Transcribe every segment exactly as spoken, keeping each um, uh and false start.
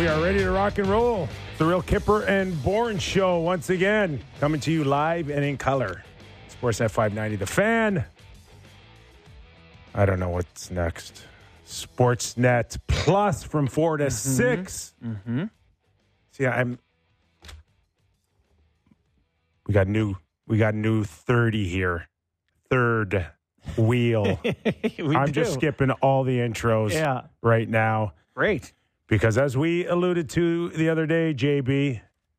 We are ready to rock and roll. The Real Kipper and Bourne Show once again, coming to you live and in color. Sportsnet five ninety, The Fan. I don't know what's next. Sportsnet Plus from four to mm-hmm. six. Mm-hmm. See, I'm. We got new. We got new thirty here. Third wheel. I'm do. just skipping all the intros yeah. right now. Great. Because as we alluded to the other day, J B,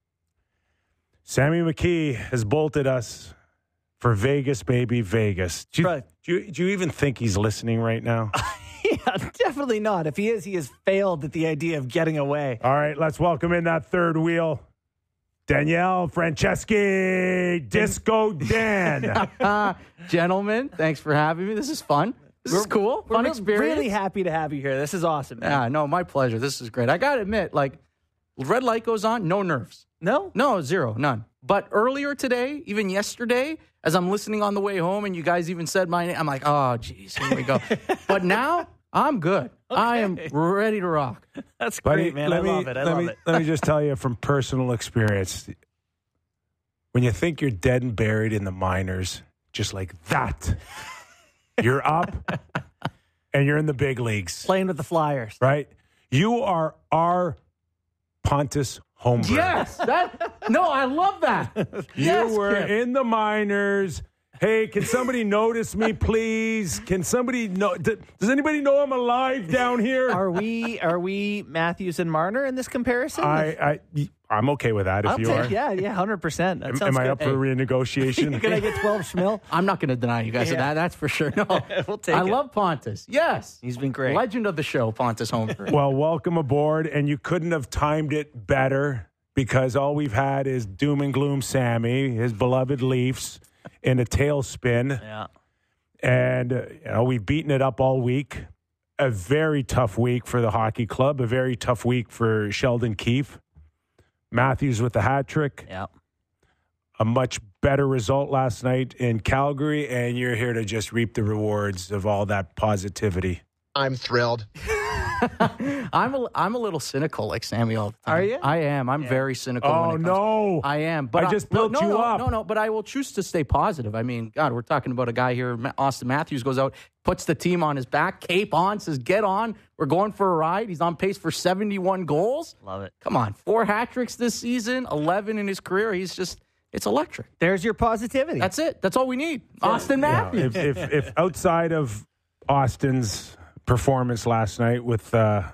Sammy McKee has bolted us for Vegas, baby, Vegas. Do you, right. do you, do you even think he's listening right now? Yeah, definitely not. If he is, he has failed at the idea of getting away. All right, let's welcome in that third wheel, Danielle Franceschi, Disco Dan. Gentlemen, thanks for having me. This is fun. This we're, is cool. We're Fun re- experience. Really happy to have you here. This is awesome. Man. Yeah, no, my pleasure. This is great. I got to admit, like, red light goes on, no nerves. No? No, zero, none. But earlier today, even yesterday, as I'm listening on the way home and you guys even said my name, I'm like, oh, geez, here we go. But now, I'm good. Okay. I am ready to rock. That's great, Buddy, man. I me, love it. I let love me, it. Let me just tell you from personal experience, when you think you're dead and buried in the minors, just like that, you're up and you're in the big leagues. Playing with the Flyers. Right? You are our Pontus Holmberg. Yes. That, no, I love that. You yes, were Kim. in the minors. Hey, can somebody notice me, please? Can somebody know? Does anybody know I'm alive down here? Are we are we Matthews and Marner in this comparison? I, I, I'm okay with that if I'll you take, are. Yeah, yeah, one hundred percent. That Am, sounds am I good. up for renegotiation? Can I get twelve schmil? I'm not going to deny you guys Yeah. that. That's for sure. No, We'll take I it. love Pontus. Yes. He's been great. Legend of the show, Pontus Holmberg. Well, welcome aboard, and you couldn't have timed it better because all we've had is doom and gloom Sammy, his beloved Leafs, in a tailspin. Yeah. And, uh, you know, we've beaten it up all week. A very tough week for the hockey club, a very tough week for Sheldon Keefe. Matthews with the hat trick. Yeah. A much better result last night in Calgary, and you're here to just reap the rewards of all that positivity. I'm thrilled. I'm a, I'm a little cynical like Sammy all the time. Are you? I am. I'm Yeah. very cynical. Oh, when it comes no. I am. But I just built no, you no, up. No, no, but I will choose to stay positive. I mean, God, we're talking about a guy here, Austin Matthews, goes out, puts the team on his back, cape on, says, get on. We're going for a ride. He's on pace for seventy-one goals. Love it. Come on. Four hat tricks this season, eleven in his career. He's just, it's electric. There's your positivity. That's it. That's all we need. Austin Matthews. If, if, if outside of Austin's performance last night with uh,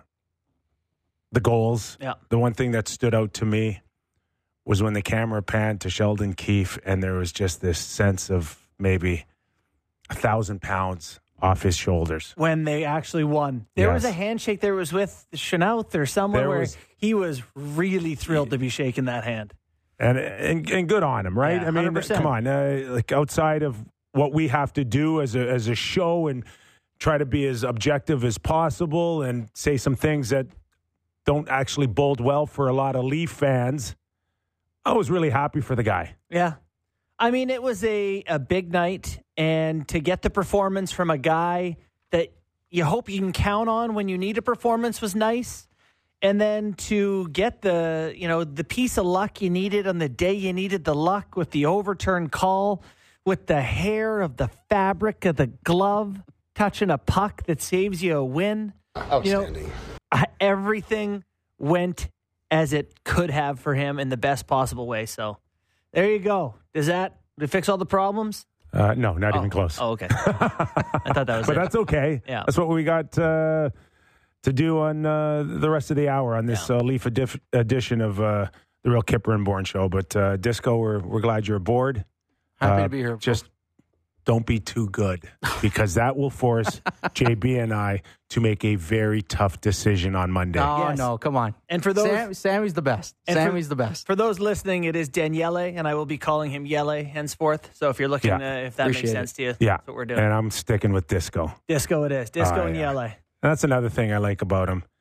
the goals, Yeah. the one thing that stood out to me was when the camera panned to Sheldon Keefe, and there was just this sense of maybe a thousand pounds off his shoulders. When they actually won. There Yes. was a handshake there was with Chenault or someone There where was- he was really thrilled to be shaking that hand. And, and and good on him, right? Yeah, I mean, one hundred percent. come on, uh, like outside of what we have to do as a as a show and try to be as objective as possible and say some things that don't actually bode well for a lot of Leaf fans. I was really happy for the guy. Yeah. I mean, it was a, a big night, and to get the performance from a guy that you hope you can count on when you need a performance was nice. And then to get the, you know, the piece of luck you needed on the day you needed the luck with the overturned call, with the hair of the fabric of the glove touching a puck that saves you a win. Outstanding. You know, everything went as it could have for him in the best possible way. So there you go. Does that did it fix all the problems? Uh, no, not Oh. even close. Oh, okay. I thought that was but it. that's okay. Yeah. That's what we got uh, to do on uh, the rest of the hour on this Yeah. uh, Leaf edi- edition of uh, the Real Kipper and Bourne Show. But uh, Disco, we're we're glad you're aboard. Happy Uh, to be here. Just don't be too good, because that will force J B and I to make a very tough decision on Monday. No, Yes. no, come on. And for those Sam, Sammy's the best. And for- Sammy's the best. For those listening, it is Daniele, and I will be calling him Yele henceforth. So if you're looking, Yeah. uh, if that Appreciate makes it. sense to you, Yeah, that's what we're doing. and I'm sticking with Disco. Disco it is. Disco Oh, and yeah. Yele. And that's another thing I like about him.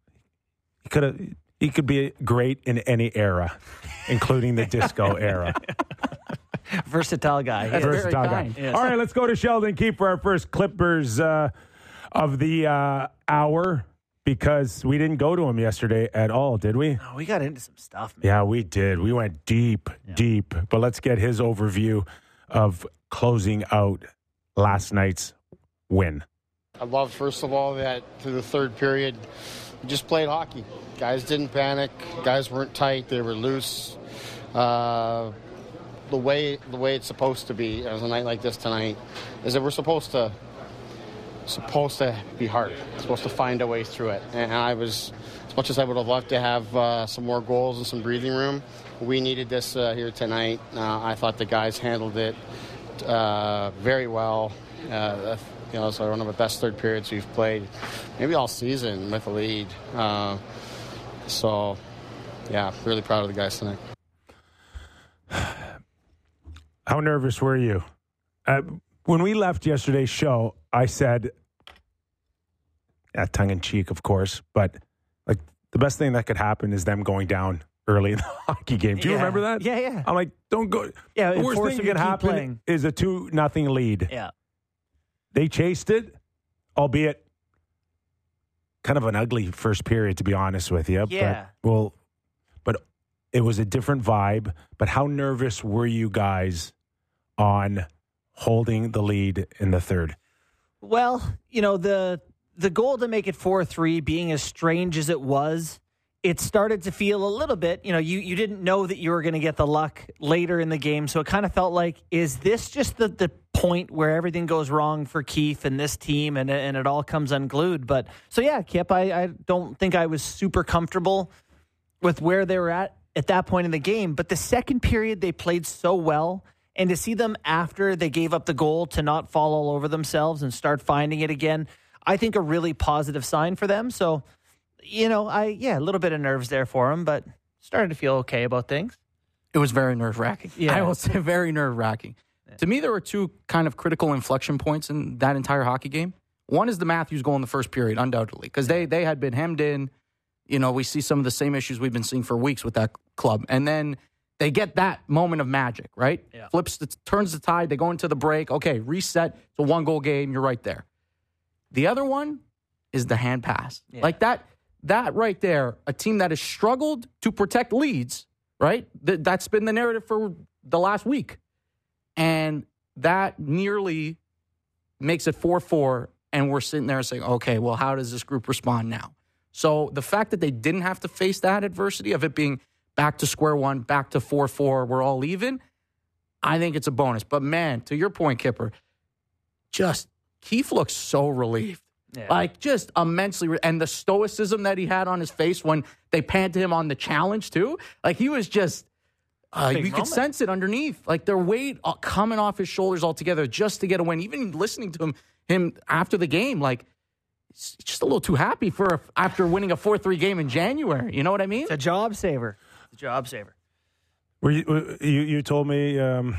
He could have. He could be great in any era, including the disco era. Versatile guy. He That's is. very Versatile guy. kind. Yes. All right, let's go to Sheldon Keefe for our first Clippers uh, of the uh, hour, because we didn't go to him yesterday at all, did we? Oh, we got into some stuff, man. Yeah, we did. We went deep, yeah. deep. But let's get his overview of closing out last night's win. I love, first of all, that through the third period, we just played hockey. Guys didn't panic. Guys weren't tight. They were loose. Uh, the way the way it's supposed to be as a night like this tonight is that we're supposed to supposed to be hard. We're supposed to find a way through it. And I was, as much as I would have loved to have uh, some more goals and some breathing room, we needed this uh, here tonight. Uh, I thought the guys handled it uh, very well. Uh, you know, so one of the best third periods we've played, maybe all season with a lead. Uh, so, yeah, really proud of the guys tonight. How nervous were you? Uh, when we left yesterday's show, I said, yeah, tongue-in-cheek, of course, but like the best thing that could happen is them going down early in the hockey game. Do you yeah. remember that? Yeah, yeah. I'm like, don't go. Yeah, the worst thing that could happen playing. is a two nothing lead. Yeah. They chased it, albeit kind of an ugly first period, to be honest with you. Yeah. But, well, but it was a different vibe. But how nervous were you guys on holding the lead in the third? Well, you know, the the goal to make it four three, being as strange as it was, it started to feel a little bit, you know, you, you didn't know that you were going to get the luck later in the game. So it kind of felt like, is this just the, the point where everything goes wrong for Keefe and this team and, and it all comes unglued? But so, yeah, Kip, I, I don't think I was super comfortable with where they were at at that point in the game. But the second period, they played so well. And to see them after they gave up the goal to not fall all over themselves and start finding it again, I think a really positive sign for them. So, you know, I, yeah, a little bit of nerves there for them, but started to feel okay about things. It was very nerve-wracking. Yeah. I will say very nerve-wracking. Yeah. To me, there were two kind of critical inflection points in that entire hockey game. One is the Matthews goal in the first period, undoubtedly, because they, they had been hemmed in. You know, we see some of the same issues we've been seeing for weeks with that club. And then they get that moment of magic, right? Yeah. Flips, the, turns the tide. They go into the break. Okay, reset. It's a one-goal game. You're right there. The other one is the hand pass. Yeah. Like that, that right there, a team that has struggled to protect leads, right? Th- that's been the narrative for the last week. And that nearly makes it four four, and we're sitting there saying, okay, well, how does this group respond now? So the fact that they didn't have to face that adversity of it being back to square one, back to four four, we're all even, I think it's a bonus. But, man, to your point, Kipper, just Keefe looks so relieved. Yeah. Like, just immensely. Re- and the stoicism that he had on his face when they panned to him on the challenge, too. Like, he was just, uh, you moment. could sense it underneath. Like, their weight coming off his shoulders altogether just to get a win. Even listening to him, him after the game, like, he's just a little too happy for a, after winning a four three game in January. You know what I mean? It's a job saver. It's a job saver. Were you, you, you told me... Um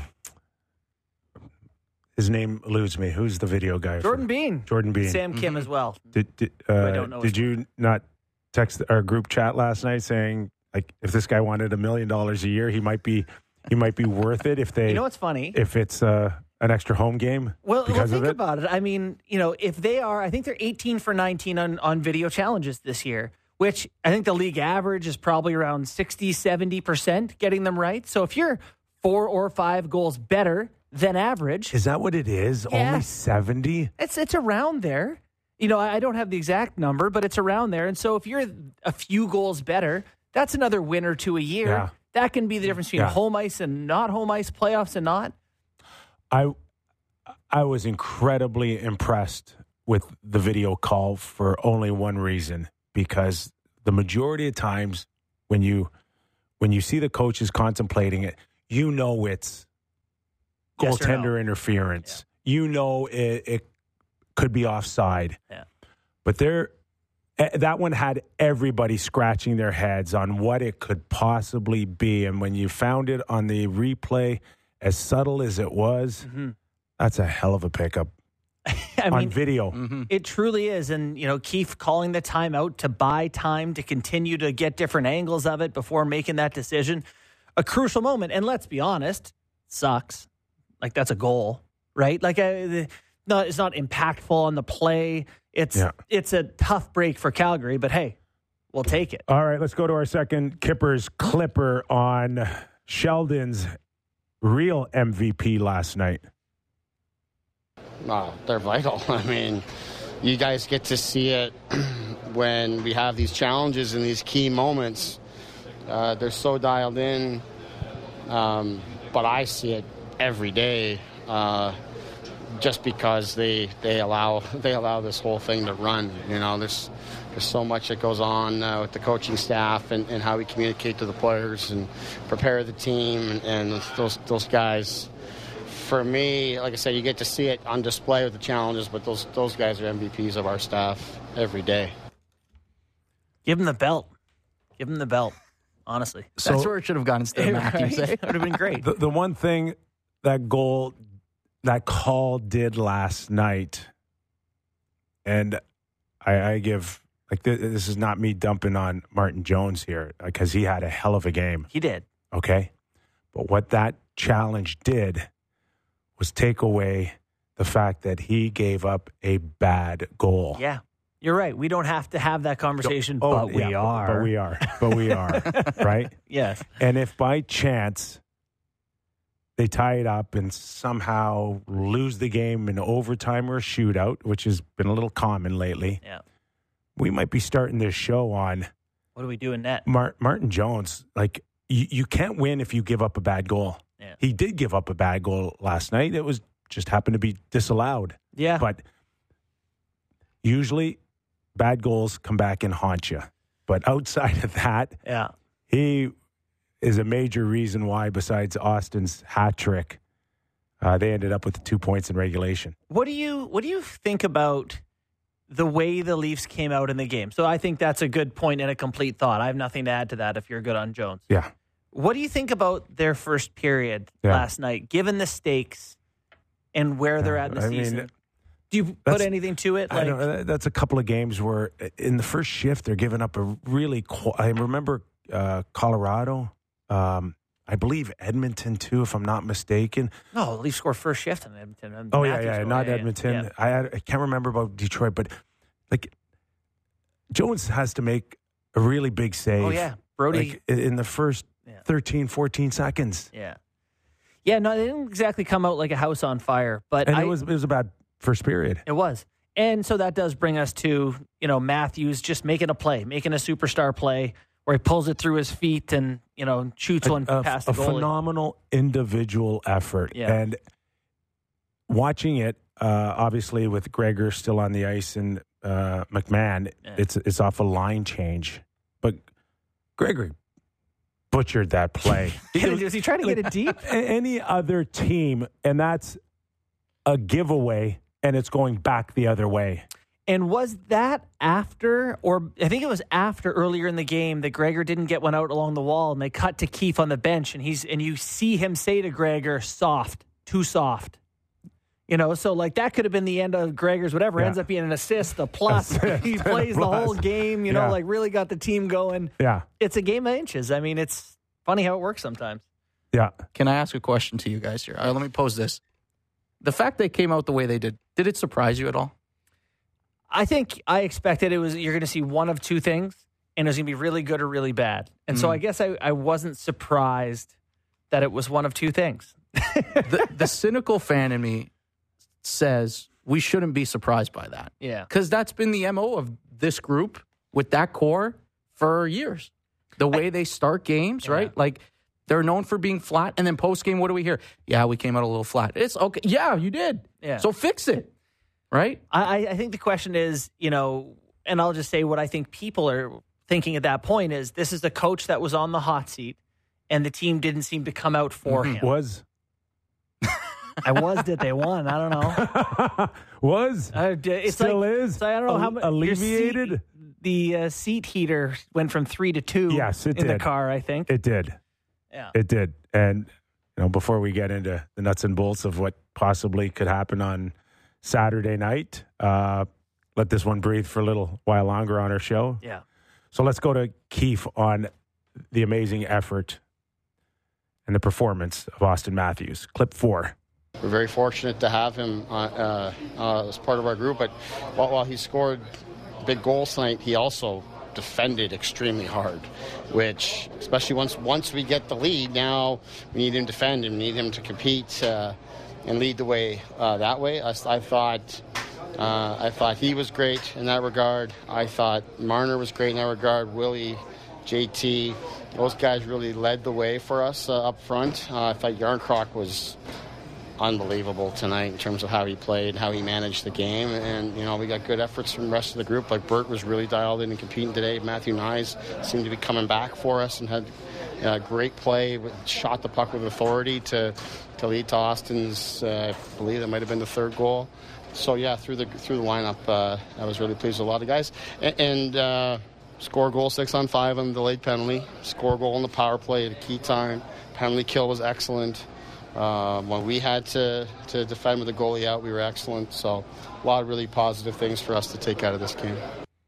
His name eludes me. Who's the video guy? Jordan for? Bean. Jordan Bean. Sam Kim mm-hmm. as well. Did did, uh, I don't know did you name. not text our group chat last night saying, like, if this guy wanted a million dollars a year, he might be he might be worth it if they. You know what's funny? If it's uh, an extra home game. Well, because well think of it? about it. I mean, you know, if they are, I think they're eighteen for nineteen on, on video challenges this year, which I think the league average is probably around sixty, seventy percent getting them right. So if you're four or five goals better than average. Is that what it is? Yeah. Only seventy? It's it's around there. You know, I don't have the exact number, but it's around there. And so if you're a few goals better, that's another win or two a year. Yeah. That can be the difference between yeah. home ice and not home ice, playoffs and not. I I was incredibly impressed with the video call for only one reason, because the majority of times when you when you see the coaches contemplating it, you know it's goaltender no? interference. Yeah. You know it, it could be offside. Yeah. But there, that one had everybody scratching their heads on what it could possibly be. And when you found it on the replay, as subtle as it was, mm-hmm. that's a hell of a pickup. I on mean, video. Mm-hmm. It truly is. And, you know, Keefe calling the timeout to buy time to continue to get different angles of it before making that decision. A crucial moment. And let's be honest, sucks. Like, that's a goal, right? Like, uh, no, it's not impactful on the play. it's Yeah. it's a tough break for Calgary, but hey, we'll take it. All right, let's go to our second Kippers Clipper on Sheldon's real M V P last night. No, they're vital. I mean, you guys get to see it when we have these challenges and these key moments. Uh, they're so dialed in, um, but I see it every day, uh, just because they they allow they allow this whole thing to run. You know, there's there's so much that goes on uh, with the coaching staff and, and how we communicate to the players and prepare the team and, and those those guys. For me, like I said, you get to see it on display with the challenges, but those those guys are M V Ps of our staff every day. Give him the belt. Give him the belt. Honestly, So- That's where it should have gone instead of Matthews. eh? That would have been great. The, the one thing that goal, that call did last night, and I, I give, like, this, this is not me dumping on Martin Jones here, because he had a hell of a game, He did. okay? But what that challenge did was take away the fact that he gave up a bad goal. Yeah, you're right. We don't have to have that conversation, Oh, but we yeah, are. But we are. But we are. Right? Yes. And if by chance they tie it up and somehow lose the game in overtime or a shootout, which has been a little common lately, Yeah. we might be starting this show on What do we do in net? Mar- Martin Jones. Like, you, you can't win if you give up a bad goal. Yeah. He did give up a bad goal last night. It was just happened to be disallowed. Yeah. But usually bad goals come back and haunt you. But outside of that, yeah. he is a major reason why, besides Austin's hat trick, uh, they ended up with two points in regulation. What do you What do you think about the way the Leafs came out in the game? So I think that's a good point and a complete thought. I have nothing to add to that if you're good on Jones. Yeah. What do you think about their first period Yeah. last night, given the stakes and where they're at in the I mean, season? Do you put that's- anything to it? I Like, don't, that's a couple of games where in the first shift they're giving up a really. Qu- I remember uh, Colorado, um, I believe Edmonton too, if I'm not mistaken. no, the Leafs scored first shift in Edmonton. And Oh yeah, Matthews yeah, scored. not Yeah, yeah, Edmonton. yeah. I had, I can't remember about Detroit, but like Jones has to make a really big save. Oh yeah, Brody. like, in in the first Yeah. thirteen, fourteen seconds. yeah, yeah. No, they didn't exactly come out like a house on fire, but And I, it was it was a bad first period. It was. And so that does bring us to, you know, Matthews just making a play, making a superstar play where he pulls it through his feet and, you know, shoots one a, past a the goalie. phenomenal individual effort. Yeah. And watching it, uh, obviously with Gregor still on the ice and uh, McMahon, Yeah. it's it's off a line change. But Gregor butchered that play. Is he trying to get it deep? A- Any other team, and that's a giveaway, and it's going back the other way. And was that after, or I think it was after earlier in the game that Gregor didn't get one out along the wall and they cut to Keefe on the bench and he's, and you see him say to Gregor, soft, too soft. You know, so like that could have been the end of Gregor's whatever, Yeah. ends up being an assist, a plus. Assist, he plays the plus. whole game, you know, Yeah. like really got the team going. Yeah, It's a game of inches. I mean, it's funny how it works sometimes. yeah. Can I ask a question to you guys here? All right, let me pose this. The fact they came out the way they did, did it surprise you at all? I think I expected it was you're going to see one of two things, and it was going to be really good or really bad. And so I guess I, I wasn't surprised that it was one of two things. the, the cynical fan in me says we shouldn't be surprised by that. Yeah. Because that's been the M O of this group with that core for years. The way they start games, Yeah. right? Like they're known for being flat, and then post game, what do we hear? Yeah, we came out a little flat. It's okay. Yeah, you did. Yeah. So fix it, right? I, I think the question is, you know, and I'll just say what I think people are thinking at that point is this is the coach that was on the hot seat, and the team didn't seem to come out for him. Was I was that they won. I don't know. was Uh, d- it's Still like, is. So I don't know how Al- much alleviated? The uh, seat heater went from three to two. Yes, it in the did. car. I think. it did. yeah. It did. And, you know, before we get into the nuts and bolts of what possibly could happen on Saturday night, uh, let this one breathe for a little while longer on our show. yeah. So let's go to Keefe on the amazing effort and the performance of Austin Matthews. Clip four. we're very fortunate to have him uh, uh, uh, as part of our group. But while, while he scored big goals tonight, he also defended extremely hard, which, especially once once we get the lead, now we need him to defend and we need him to compete uh, and lead the way uh, that way. I, I thought uh, I thought he was great in that regard. I thought Marner was great in that regard. Willie, J T, those guys really led the way for us uh, up front. Uh, I thought Yarncroc was unbelievable tonight in terms of how he played, how he managed the game, and you know we got good efforts from the rest of the group. Like Bert was really dialed in and competing today. Matthew Nyes seemed to be coming back for us and had uh, great play, shot the puck with authority to to lead to Austin's. Uh, I believe that might have been the third goal. So yeah, through the through the lineup, uh, I was really pleased with a lot of guys, and. and uh, Score goal six on five on the delayed penalty. Score goal on the power play at a key time. Penalty kill was excellent. Um, when we had to, to defend with the goalie out, we were excellent. So a lot of really positive things for us to take out of this game.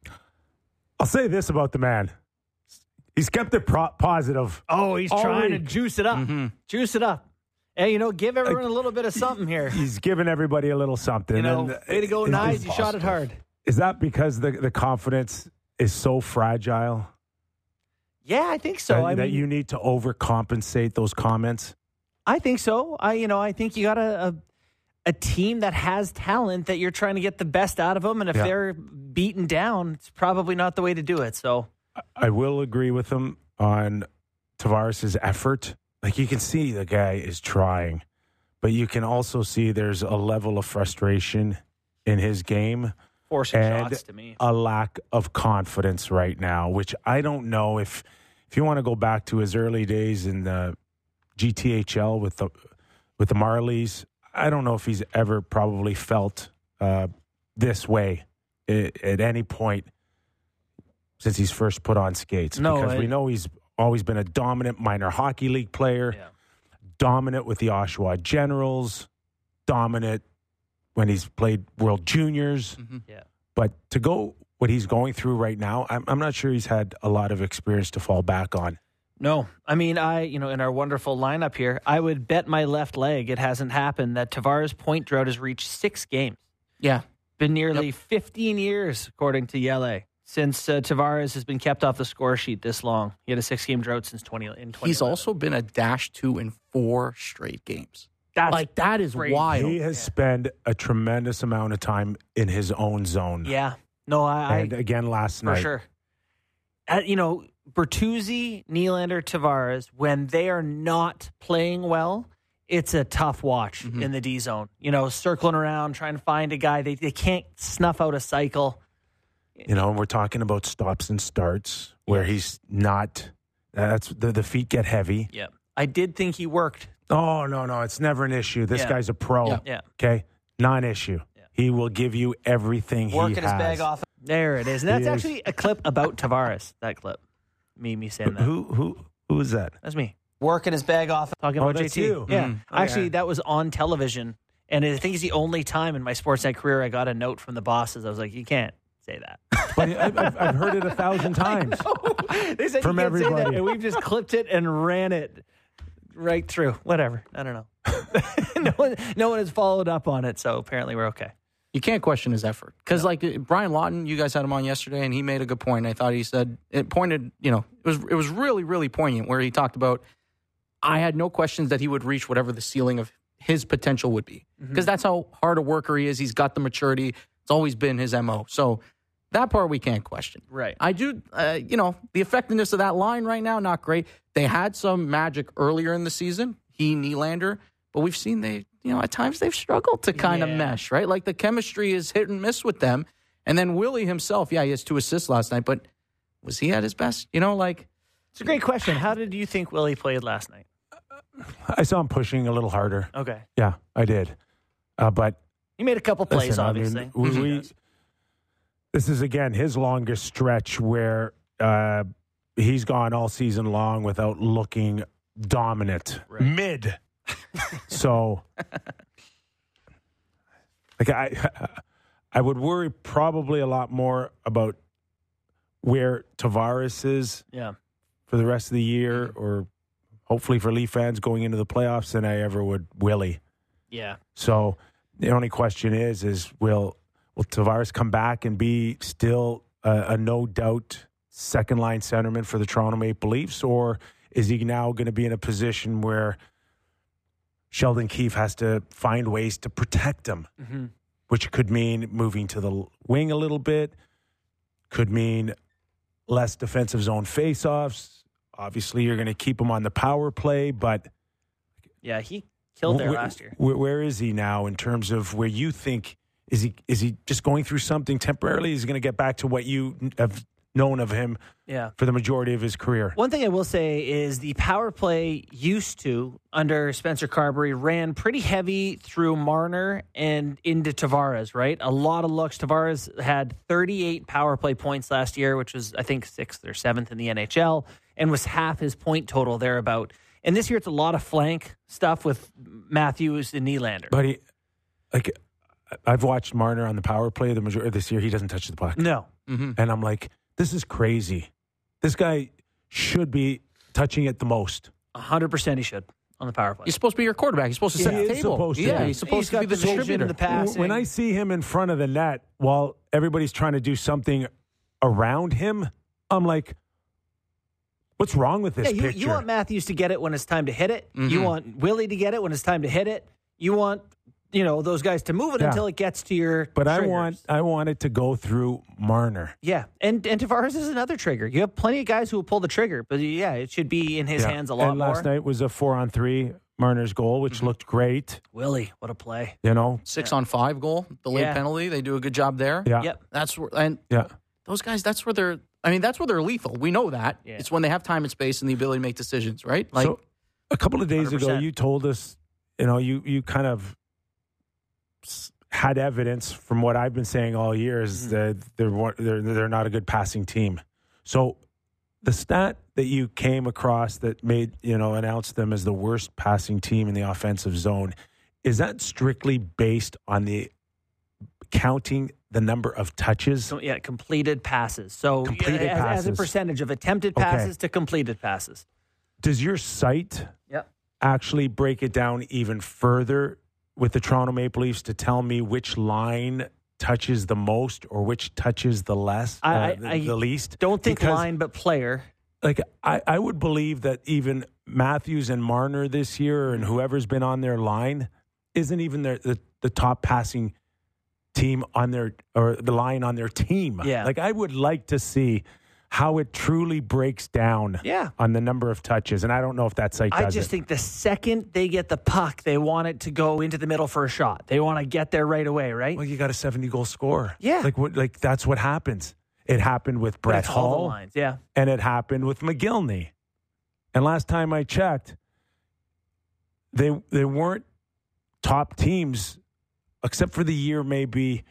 I'll say this about the man. He's kept it pro- positive. Oh, he's all trying week. to juice it up. Mm-hmm. Juice it up. Hey, you know, give everyone a little bit of something here. He's giving everybody a little something. You know, and way to go, is- Nyes. is- You shot it hard. Is that because the, the confidence is so fragile Yeah, I think so. that, I that mean, you need to overcompensate those comments? I think so. I, you know, I think you got a, a a team that has talent that you're trying to get the best out of them, and if Yeah. they're beaten down, it's probably not the way to do it. So, I will agree with him on Tavares' effort. Like, you can see the guy is trying, but you can also see there's a level of frustration in his game forcing and shots to me. a lack of confidence right now, which I don't know if if you want to go back to his early days in the G T H L with the with the Marlies. I don't know if he's ever probably felt uh, this way at, at any point since he's first put on skates. No, because I- we know he's always been a dominant minor hockey league player, Yeah. dominant with the Oshawa Generals, dominant when he's played World Juniors. Mm-hmm. Yeah. But to go what he's going through right now, I'm, I'm not sure he's had a lot of experience to fall back on. No, I mean, I, you know, in our wonderful lineup here, I would bet my left leg it hasn't happened that Tavares' point drought has reached six games. Yeah. Been nearly Yep. fifteen years, according to Yele, since uh, Tavares has been kept off the score sheet this long. He had a six-game drought since twenty in twenty. He's also been a dash two in four straight games. That's like, that is crazy. wild. He has spent a tremendous amount of time in his own zone. Yeah. No, I, And I again last for night. sure. Uh, you know, Bertuzzi, Nylander, Tavares, when they are not playing well, it's a tough watch Mm-hmm. in the D zone. You know, circling around, trying to find a guy. They, they can't snuff out a cycle. You know, and we're talking about stops and starts where he's not. That's the, the feet get heavy. Yeah. I did think he worked. Oh, no, no. It's never an issue. This Yeah. guy's a pro. Yeah. Yeah. Okay? Non-issue. He will give you everything he Working has. his bag off. There it is. And that's He is- actually a clip about Tavares, that clip. Me, me saying that. Who, who, who is that? That's me. Working his bag off. Talking Oh, about that's J T. you. Yeah. Mhm. Actually, Okay. that was on television. And I think it's the only time in my Sportsnet career I got a note from the bosses. I was like, you can't say that. But I've, I've I've heard it a thousand times. They said From you can't say that, everybody. and we've just clipped it and ran it right through. Whatever. I don't know. no one, no one has followed up on it, so apparently we're okay. You can't question his effort. Because, like, uh, Brian Lawton, you guys had him on yesterday, and he made a good point. I thought he said, it pointed, you know, it was it was really, really poignant where he talked about, I had no questions that he would reach whatever the ceiling of his potential would be. Because that's how hard a worker he is. He's got the maturity. It's always been his M O. So that part we can't question. Right. I do, uh, you know, the effectiveness of that line right now, not great. They had some magic earlier in the season, he, Nylander, but we've seen they, you know, at times they've struggled to kind of Yeah. mesh, right? Like the chemistry is hit and miss with them. And then Willie himself, yeah, he has two assists last night, but was he at his best? You know, like, It's a great question. How did you think Willie played last night? I saw him pushing a little harder. Okay. Yeah, I did. Uh, but He made a couple plays, listen, I obviously. mean, we, we, this is, again, his longest stretch where uh, he's gone all season long without looking dominant. Right. Mid. So, like, I, I would worry probably a lot more about where Tavares is Yeah. for the rest of the year, or hopefully for Leaf fans going into the playoffs, than I ever would Willie. Yeah. So the only question is, is will will Tavares come back and be still a, a no doubt second line centerman for the Toronto Maple Leafs, or is he now going to be in a position where Sheldon Keefe has to find ways to protect him, Mm-hmm. which could mean moving to the wing a little bit, could mean less defensive zone faceoffs. Obviously, you're going to keep him on the power play, but Yeah, he killed there wh- last year. wh- where is he now in terms of where you think is he? Is he just going through something temporarily? Is he going to get back to what you have known of him Yeah. for the majority of his career? One thing I will say is the power play used to, under Spencer Carberry, ran pretty heavy through Marner and into Tavares, right? A lot of looks. Tavares had thirty-eight power play points last year, which was, I think, sixth or seventh in the N H L, and was half his point total thereabout. And this year it's a lot of flank stuff with Matthews and Nylander. But he, like, I've watched Marner on the power play the majority of this year. He doesn't touch the puck. No. Mm-hmm. And I'm like, this is crazy. This guy should be touching it the most. one hundred percent he should on the power play. He's supposed to be your quarterback. He's supposed to He set the is table. supposed to yeah, be. he's supposed He's to be got the the vision, distributor. the passing. When I see him in front of the net while everybody's trying to do something around him, I'm like, what's wrong with this Yeah, you, picture? you want Matthews to get it when it's time to hit it. Mm-hmm. You want Willie to get it when it's time to hit it. You want, you know, those guys to move it Yeah. until it gets to your but I triggers. want I want it to go through Marner. Yeah, and and Tavares is another trigger. You have plenty of guys who will pull the trigger, but yeah, it should be in his Yeah. hands a lot and more. last night was a four on three Marner's goal, which Mm-hmm. looked great. Willie, what a play. You know, Six on five goal, the late Yeah. penalty. They do a good job there. yeah, Yep. That's where, and yeah. those guys, that's where they're, I mean, that's where they're lethal. We know that. Yeah. It's when they have time and space and the ability to make decisions, right? Like, so a couple of days one hundred percent. ago, you told us, you know, you you kind of s- had evidence from what I've been saying all year is Mhm. that they're one- they're they're not a good passing team. So the stat that you came across that made, you know, announced them as the worst passing team in the offensive zone, is that strictly based on the counting the number of touches? So yeah, completed passes. So Completed as, as a passes. percentage of attempted Okay. passes to completed passes. Does your site Yep. actually break it down even further with the Toronto Maple Leafs to tell me which line touches the most or which touches the less, I- uh, I- the, I the least? Don't think Because, line, but player. Like, I, I would believe that even Matthews and Marner this year and whoever's been on their line isn't even their, the, the top passing team on their, or the line on their team. Yeah. Like, I would like to see how it truly breaks down Yeah. on the number of touches. And I don't know if that site does I just it. think the second they get the puck, they want it to go into the middle for a shot. They want to get there right away, right? Well, you got a seventy goal score. Yeah. Like what like that's what happens. It happened with But Brett it's all the Hull lines. Yeah. and it happened with McGillney. And last time I checked, they they weren't top teams except for the year maybe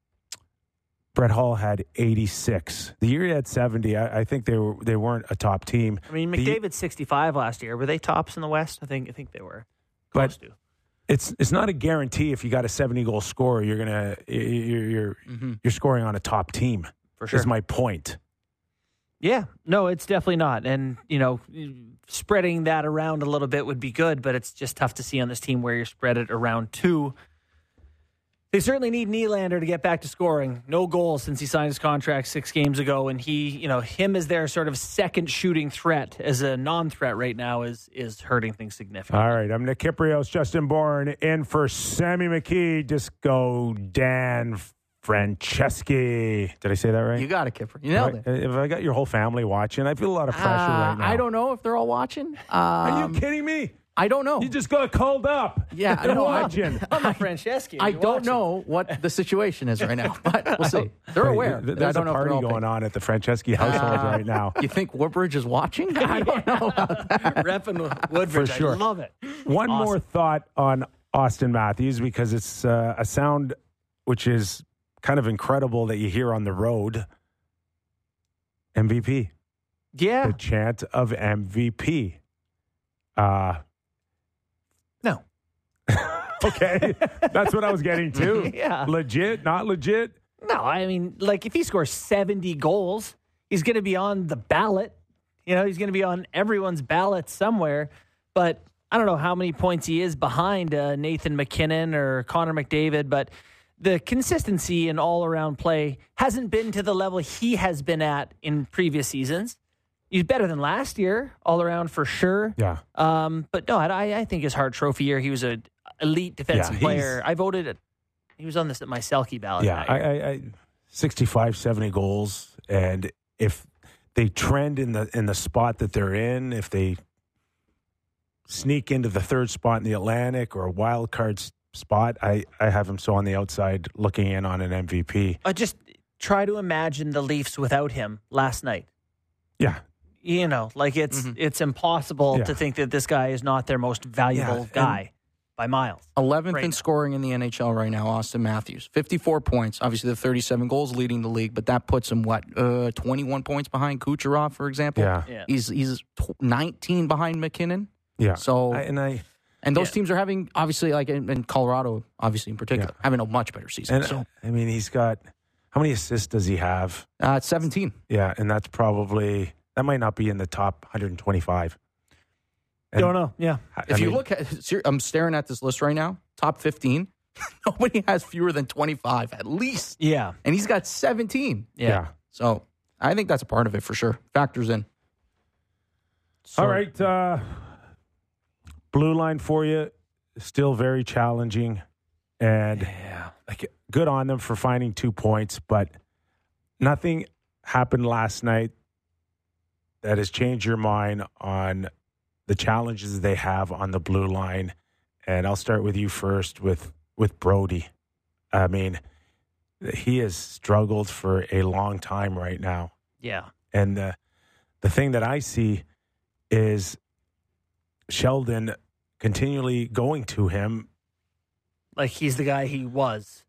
Brett Hull had eighty-six. The year he had seventy, I, I think they were they weren't a top team. I mean, The- McDavid sixty-five last year. Were they tops in the West? I think I think they were. Close But to. it's it's not a guarantee if you got a seventy goal scorer, you're gonna you're you're, mm-hmm. you're scoring on a top team. For sure. Is my point. Yeah, no, it's definitely not. And, you know, spreading that around a little bit would be good, but it's just tough to see on this team where you spread it around two. They certainly need Nylander to get back to scoring. No goals since he signed his contract six games ago. And he, you know, him as their sort of second shooting threat as a non-threat right now is is hurting things significantly. All right, I'm Nick Kiprios, Justin Bourne, in for Sammy McKee, Disco Dan Franceschi. Did I say that right? You got it, Kipper. You nailed If it. I, if I got your whole family watching, I feel a lot of pressure Uh, right now. I don't know if they're all watching. Um, Are you kidding me? I don't know. You just got called up. Yeah, I They're know. I- watching. I'm a Franceschi. I You don't watching? know what the situation is right now, but we'll see. They're Hey, aware. th- I There's don't a know if party they're all going paying. on at the Franceschi household Uh, right now. You think Woodbridge is watching? I don't know about that. Repping Woodbridge. For sure. I love it. One Awesome. more thought on Austin Matthews because it's uh, a sound which is kind of incredible that you hear on the road. M V P. Yeah. The chant of M V P. Uh, No. okay. That's what I was getting to. Yeah. Legit, not legit. No, I mean, like if he scores seventy goals, he's going to be on the ballot. You know, he's going to be on everyone's ballot somewhere. But I don't know how many points he is behind uh, Nathan McKinnon or Connor McDavid, but the consistency in all-around play hasn't been to the level he has been at in previous seasons. He's better than last year, all around for sure. Yeah. Um, but no, I, I think his Hart Trophy year, he was an elite defensive Yeah, player. I voted, he was on this at my Selke ballot. Yeah, I, I, I, sixty-five, seventy goals, and if they trend in the in the spot that they're in, if they sneak into the third spot in the Atlantic or a wild card s- spot, I, I have him so on the outside looking in on an M V P. I just try to imagine the Leafs without him last night. Yeah. You know, like it's Mhm. it's impossible Yeah. to think that this guy is not their most valuable Yeah, guy by miles. eleventh Right in now. scoring in the N H L right now, Austin Matthews. fifty-four points. Obviously, the thirty-seven goals leading the league, but that puts him, what, uh, twenty-one points behind Kucherov, for example? Yeah. Yeah. He's, he's tw- nineteen behind McKinnon. Yeah. So, I, and I and those Yeah. teams are having, obviously, like in, in Colorado, obviously in particular, Yeah. having a much better season. and so, I mean he's got how many assists does he have? uh, it's seventeen. Yeah, and that's probably that might not be in the top one hundred twenty-five. And Don't know. Yeah. I- If I you mean, look at, ser- I'm staring at this list right now, top fifteen, nobody has fewer than twenty-five at least. Yeah. And he's got seventeen. Yeah. yeah. So I think that's a part of it for sure. Factors in. All right. Uh, blue line for you, still very challenging. And Yeah. like, good on them for finding two points, but nothing happened last night that has changed your mind on the challenges they have on the blue line. And I'll start with you first with, with Brody. I mean, he has struggled for a long time right now. Yeah. And the the thing that I see is Sheldon continually going to him. Like he's the guy he was.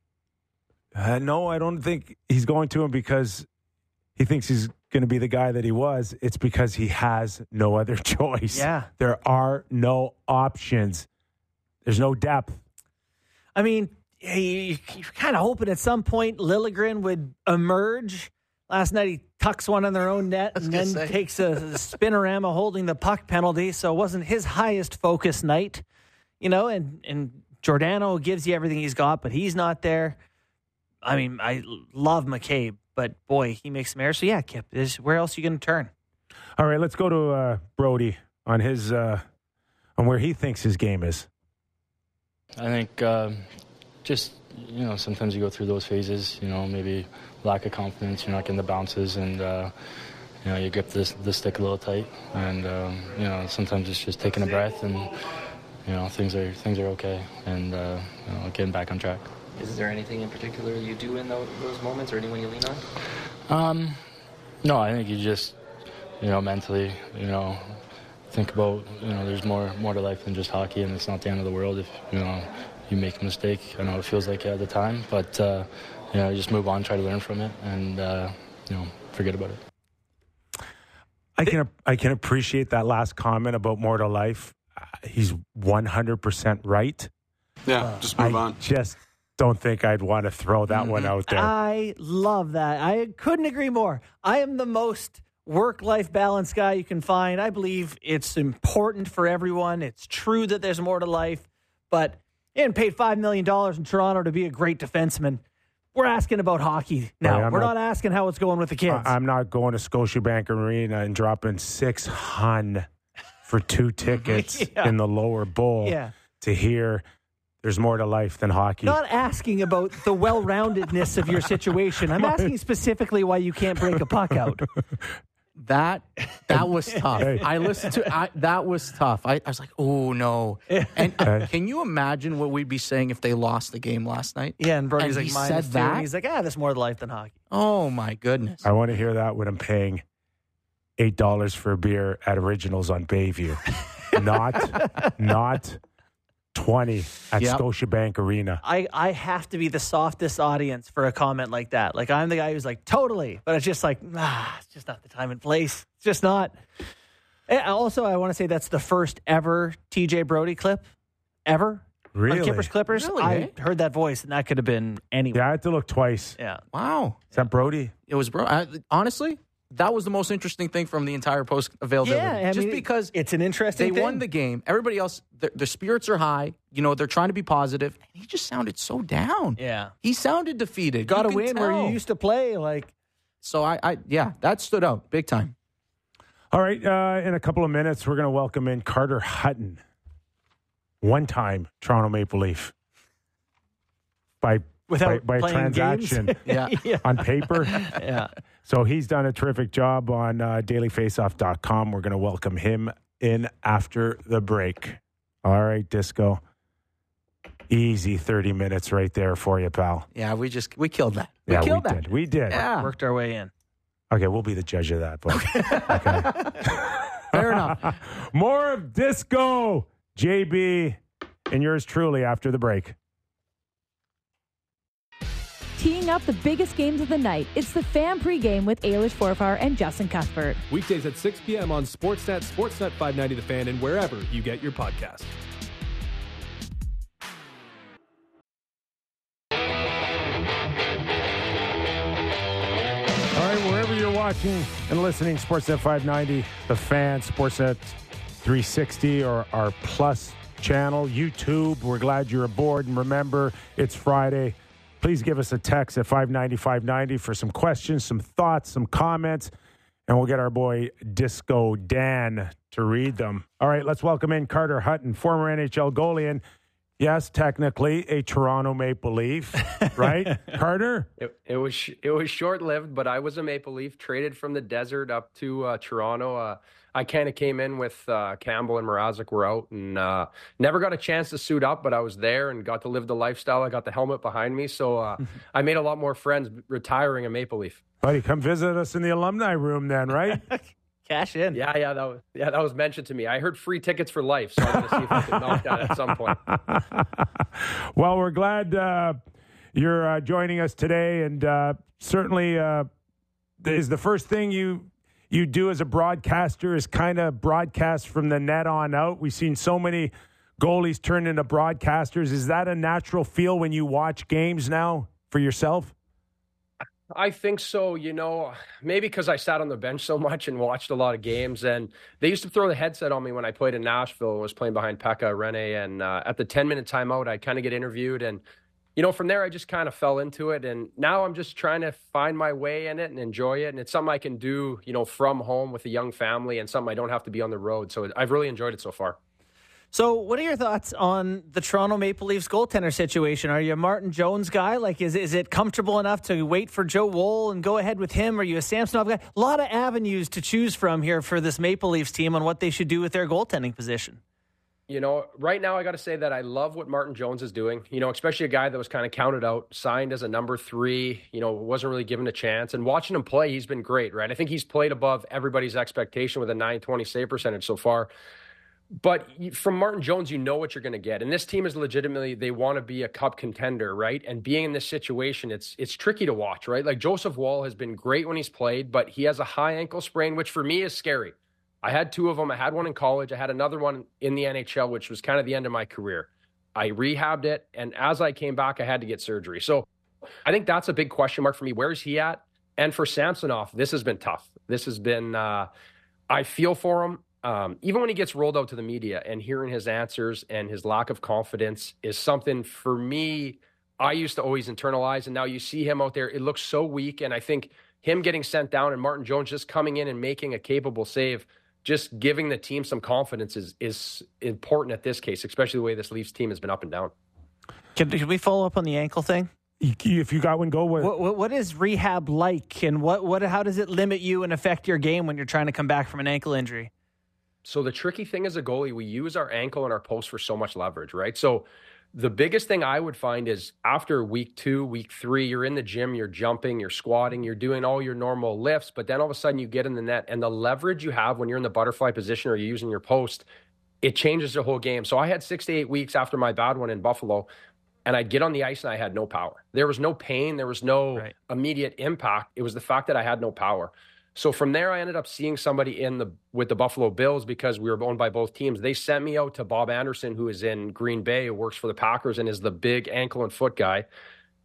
Uh, no, I don't think he's going to him because he thinks he's going to be the guy that he was. It's because he has no other choice. Yeah. There are no options. There's no depth. I mean, you, you're kind of hoping at some point Liljegren would emerge. Last night he tucks one in their own net was and gonna then say. takes a, a spinorama holding the puck penalty. So it wasn't his highest focus night, you know, and, and Giordano gives you everything he's got, but he's not there. I mean, I love McCabe, but boy, he makes some errors. So yeah, Kip, is where else are you going to turn? All right, let's go to uh, Brody on his uh, on where he thinks his game is. I think um, just, you know, sometimes you go through those phases, you know, maybe lack of confidence, you're not getting the bounces, and, uh, you know, you grip this, the stick a little tight. And, um, you know, sometimes it's just taking a breath and, you know, things are things are okay and, uh, you know, getting back on track. Is there anything in particular you do in those, those moments or anyone you lean on? Um, no, I think you just, you know, mentally, you know, think about, you know, there's more more to life than just hockey, and it's not the end of the world if, you know, you make a mistake. I know it feels like it at the time, but, uh, you know, just move on, try to learn from it, and, uh, you know, forget about it. I can I can appreciate that last comment about more to life. Uh, he's one hundred percent right. Yeah, just move I on. just don't think I'd want to throw that one out there. I love that. I couldn't agree more. I am the most work-life balance guy you can find. I believe it's important for everyone. It's true that there's more to life, but you paid five million dollars in Toronto to be a great defenseman. We're asking about hockey now. Right, I'm We're not, not- asking how it's going with the kids. I- I'm not going to Scotiabank Arena and dropping six hun for two tickets Yeah. in the lower bowl Yeah. to hear there's more to life than hockey. Not asking about the well-roundedness of your situation. I'm asking specifically why you can't break a puck out. That that was tough. Hey. I listened to I, that was tough. I, I was like, oh no. And uh, can you imagine what we'd be saying if they lost the game last night? Yeah, and Brody's And like, he minus said two. that? And he's like, ah, there's more to life than hockey. Oh my goodness. I want to hear that when I'm paying eight dollars for a beer at Originals on Bayview. not not twenty at Yep. Scotiabank Arena. I, I have to be the softest audience for a comment like that. Like, I'm the guy who's like, totally. But it's just like, ah, it's just not the time and place. It's just not. And also, I want to say that's the first ever T J Brody clip ever. Really? On Kippers Clippers. Really, I eh? heard that voice, and that could have been anyone. Yeah, I had to look twice. Yeah. Wow. Is that Brody? It was bro. I, honestly, that was the most interesting thing from the entire post availability. Yeah, I just mean, because it's an interesting they thing. won the game. Everybody else, their, their spirits are high. You know, they're trying to be positive. And he just sounded so down. Yeah. He sounded defeated. Got to You can win where tell. you used to play. Like, So, I, I, yeah, that stood out big time. All right, uh, in a couple of minutes, we're going to welcome in Carter Hutton, one-time Toronto Maple Leaf, by Without by, by playing transaction games? Yeah. yeah. on paper. Yeah. So he's done a terrific job on uh, daily faceoff dot com. We're going to welcome him in after the break. All right, Disco. Easy thirty minutes right there for you, pal. Yeah, we just, we killed that. We yeah, killed we that. did. We did. Yeah. Worked our way in. Okay, we'll be the judge of that. But, okay. Fair enough. More of Disco, J B, and yours truly after the break. Teeing up the biggest games of the night, it's the Fan Pregame with Ailish Forfar and Justin Cuthbert. Weekdays at six p.m. on Sportsnet, Sportsnet five ninety The Fan, and wherever you get your podcasts. All right, wherever you're watching and listening, Sportsnet five ninety, The Fan, Sportsnet three sixty, or our Plus channel, YouTube. We're glad you're aboard. And remember, it's Friday. Please give us a text at five ninety, five ninety for some questions, some thoughts, some comments, and we'll get our boy Disco Dan to read them. All right, let's welcome in Carter Hutton, former N H L goalie, and yes, technically a Toronto Maple Leaf, right, Carter? It, it was sh- it was short lived, but I was a Maple Leaf, traded from the desert up to uh, Toronto. Uh, I kind of came in with uh, Campbell and Mrazek were out, and uh, never got a chance to suit up, but I was there and got to live the lifestyle. I got the helmet behind me, so uh, I made a lot more friends retiring a Maple Leaf. Buddy, come visit us in the alumni room then, right? Cash in. Yeah, yeah, that was yeah, that was mentioned to me. I heard free tickets for life, so I'm going to see if I can knock that at some point. Well, we're glad uh, you're uh, joining us today, and uh, certainly uh, is the first thing you you do as a broadcaster is kind of broadcast from the net on out. We've seen so many goalies turn into broadcasters. Is that a natural feel when you watch games now for yourself? I think so. You know, maybe because I sat on the bench so much and watched a lot of games. And they used to throw the headset on me when I played in Nashville and was playing behind Pekka Rinne. And uh, at the ten-minute timeout, I'd kind of get interviewed. And, you know, from there, I just kind of fell into it. And now I'm just trying to find my way in it and enjoy it. And it's something I can do, you know, from home with a young family and something I don't have to be on the road. So I've really enjoyed it so far. So, what are your thoughts on the Toronto Maple Leafs goaltender situation? Are you a Martin Jones guy? Like, is is it comfortable enough to wait for Joe Woll and go ahead with him? Are you a Samsonov guy? A lot of avenues to choose from here for this Maple Leafs team on what they should do with their goaltending position. You know, right now I got to say that I love what Martin Jones is doing, you know, especially a guy that was kind of counted out, signed as a number three, you know, wasn't really given a chance. And watching him play, he's been great, right? I think he's played above everybody's expectation with a nine twenty save percentage so far. But from Martin Jones, you know what you're going to get. And this team is legitimately, they want to be a cup contender, right? And being in this situation, it's it's tricky to watch, right? Like Joseph Woll has been great when he's played, but he has a high ankle sprain, which for me is scary. I had two of them. I had one in college. I had another one in the N H L, which was kind of the end of my career. I rehabbed it. And as I came back, I had to get surgery. So I think that's a big question mark for me. Where is he at? And for Samsonov, this has been tough. This has been, uh, I feel for him. Um, even when he gets rolled out to the media and hearing his answers and his lack of confidence is something for me, I used to always internalize. And now you see him out there, it looks so weak. And I think him getting sent down and Martin Jones just coming in and making a capable save, just giving the team some confidence is, is important at this case, especially the way this Leafs team has been up and down. Can, can we follow up on the ankle thing? If you got one, go with it. What, what, what is rehab like? And what, what, how does it limit you and affect your game when you're trying to come back from an ankle injury? So the tricky thing as a goalie, we use our ankle and our post for so much leverage, right? So the biggest thing I would find is after week two, week three, you're in the gym, you're jumping, you're squatting, you're doing all your normal lifts, but then all of a sudden you get in the net and the leverage you have when you're in the butterfly position or you're using your post, it changes the whole game. So I had six to eight weeks after my bad one in Buffalo, and I'd get on the ice and I had no power. There was no pain. There was no right. immediate impact. It was the fact that I had no power. So from there, I ended up seeing somebody in the with the Buffalo Bills because we were owned by both teams. They sent me out to Bob Anderson, who is in Green Bay, who works for the Packers and is the big ankle and foot guy.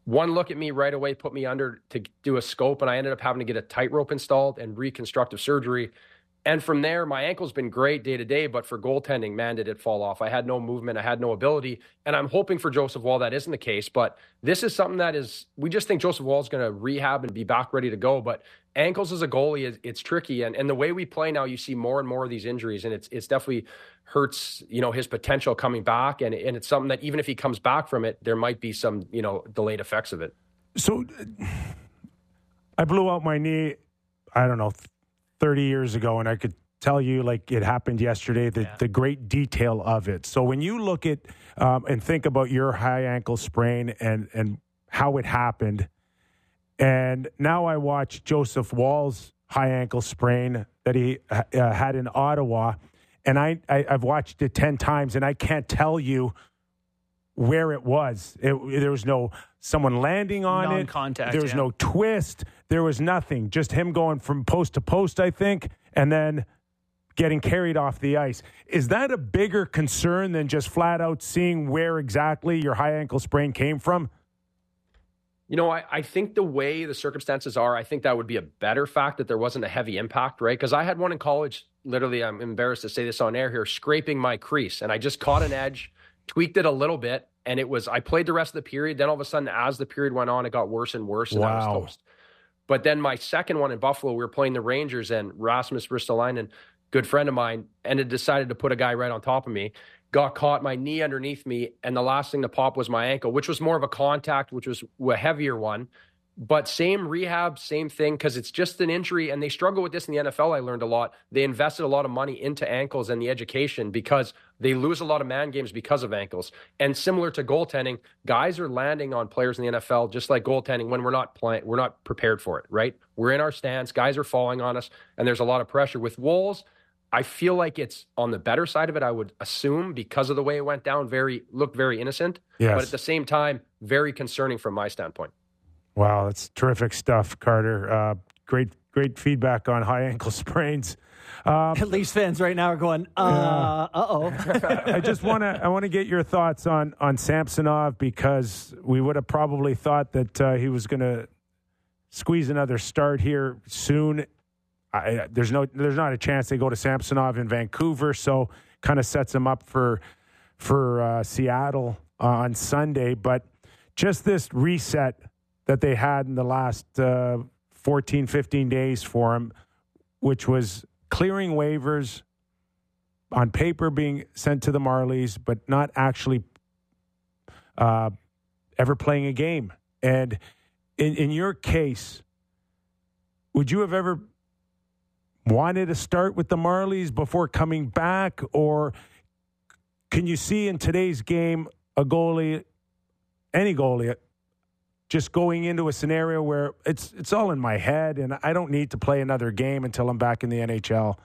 one look at me right away put me under to do a scope, and I ended up having to get a tightrope installed and reconstructive surgery. And from there, my ankle's been great day to day, but for goaltending, man, did it fall off. I had no movement. I had no ability. And I'm hoping for Joseph Woll that isn't the case. But this is something that is, we just think Joseph Woll is going to rehab and be back ready to go. But ankles as a goalie, it's tricky. And, and the way we play now, you see more and more of these injuries. And it's it's definitely hurts, you know, his potential coming back. And, and it's something that even if he comes back from it, there might be some, you know, delayed effects of it. So I blew out my knee, I don't know, thirty years ago, and I could tell you like it happened yesterday, the, yeah. the great detail of it. So when you look at um, and think about your high ankle sprain and, and how it happened, and now I watch Joseph Woll's high ankle sprain that he uh, had in Ottawa, and I, I, I've watched it ten times, and I can't tell you where it was. It, there was no someone landing on it. Non-contact. There was yeah. no twist. There was nothing. Just him going from post to post, I think, and then getting carried off the ice. Is that a bigger concern than just flat out seeing where exactly your high ankle sprain came from? You know, I, I think the way the circumstances are, I think that would be a better fact that there wasn't a heavy impact, right? Because I had one in college, literally, I'm embarrassed to say this on air here, scraping my crease, and I just caught an edge, tweaked it a little bit, and it was, I played the rest of the period. Then all of a sudden, as the period went on, it got worse and worse, and wow. I was toast. But then my second one in Buffalo, we were playing the Rangers, and Rasmus Ristolainen, good friend of mine, and it decided to put a guy right on top of me, got caught, my knee underneath me, and the last thing to pop was my ankle, which was more of a contact, which was a heavier one. But same rehab, same thing, because it's just an injury, and they struggle with this in the N F L. I learned a lot. They invested a lot of money into ankles and the education because they lose a lot of man games because of ankles. And similar to goaltending, guys are landing on players in the N F L just like goaltending when we're not playing, we're not prepared for it, right? We're in our stance, guys are falling on us, and there's a lot of pressure. With Wolves, I feel like it's on the better side of it, I would assume, because of the way it went down, very looked very innocent. Yes. But at the same time, very concerning from my standpoint. Wow, that's terrific stuff, Carter. Uh, great, great feedback on high ankle sprains. Um, Leafs fans right now are going, uh, uh oh. I just want to, I want to get your thoughts on on Samsonov, because we would have probably thought that uh, he was going to squeeze another start here soon. I, there's no, there's not a chance they go to Samsonov in Vancouver, so kind of sets them up for for uh, Seattle uh, on Sunday. But just this reset that they had in the last uh, fourteen, fifteen days for him, which was clearing waivers, on paper being sent to the Marlies, but not actually uh, ever playing a game. And in, in your case, would you have ever wanted to start with the Marlies before coming back? Or can you see in today's game a goalie, any goalie, just going into a scenario where it's it's all in my head and I don't need to play another game until I'm back in the N H L?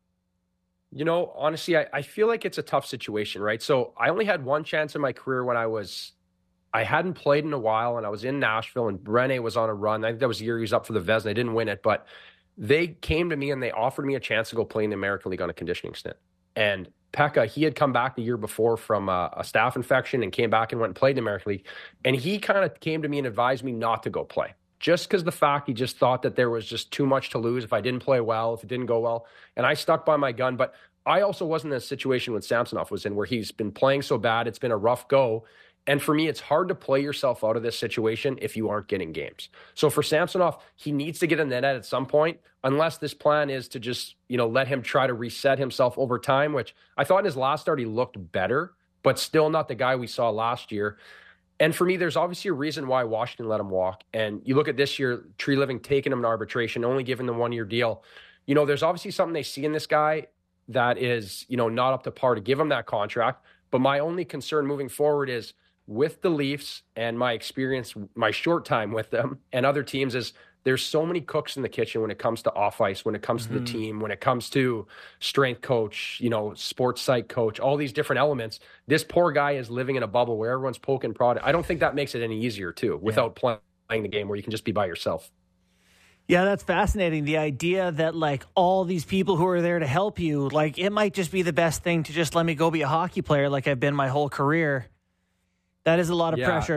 You know, honestly, I, I feel like it's a tough situation, right? So I only had one chance in my career when I was, I hadn't played in a while, and I was in Nashville, and Brené was on a run. I think that was the year he was up for the Vezina. I didn't win it, but they came to me and they offered me a chance to go play in the American League on a conditioning stint. And Pekka, he had come back the year before from a, a staph infection and came back and went and played in the American League. And he kind of came to me and advised me not to go play, just because the fact he just thought that there was just too much to lose if I didn't play well, if it didn't go well. And I stuck by my gun. But I also wasn't in a situation when Samsonov was in where he's been playing so bad. It's been a rough go. And for me, it's hard to play yourself out of this situation if you aren't getting games. So for Samsonov, he needs to get in the net at some point, unless this plan is to just, you know, let him try to reset himself over time, which I thought in his last start he looked better, but still not the guy we saw last year. And for me, there's obviously a reason why Washington let him walk. And you look at this year, Tree Living taking him to arbitration, only giving the one-year deal. You know, there's obviously something they see in this guy that is, you know, not up to par to give him that contract. But my only concern moving forward is, with the Leafs and my experience, my short time with them and other teams, is there's so many cooks in the kitchen when it comes to off ice, when it comes mm-hmm. to the team, when it comes to strength coach, you know, sports psych coach, all these different elements. This poor guy is living in a bubble where everyone's poking prod. I don't think that makes it any easier too, without yeah. playing the game where you can just be by yourself. Yeah, that's fascinating. The idea that, like, all these people who are there to help you, like, it might just be the best thing to just let me go be a hockey player like I've been my whole career. That is a lot of yeah. pressure.